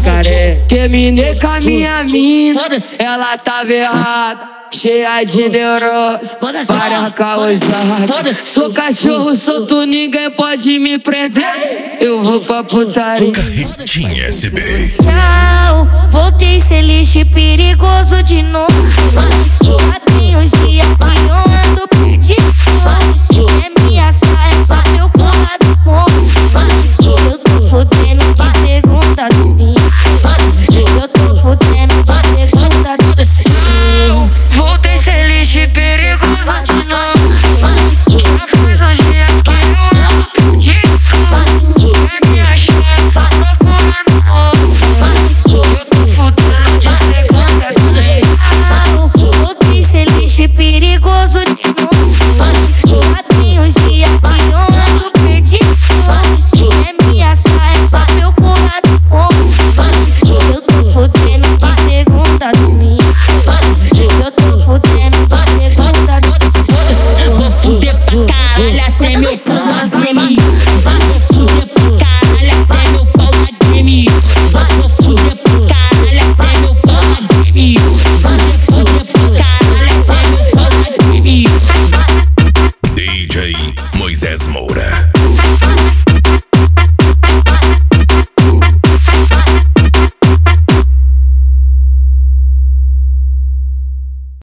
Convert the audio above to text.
jacaré. Terminei com a minha mina, ela tava errada, cheia de neurose, várias causadas. Sou cachorro solto, ninguém pode me prender. Eu vou pra putaria. Carretinha SB. Tchau, voltei ser lixo perigoso de novo. Já tem uns dias que eu ando perdido. É minha saia, só meu corpo. Eu tô fudendo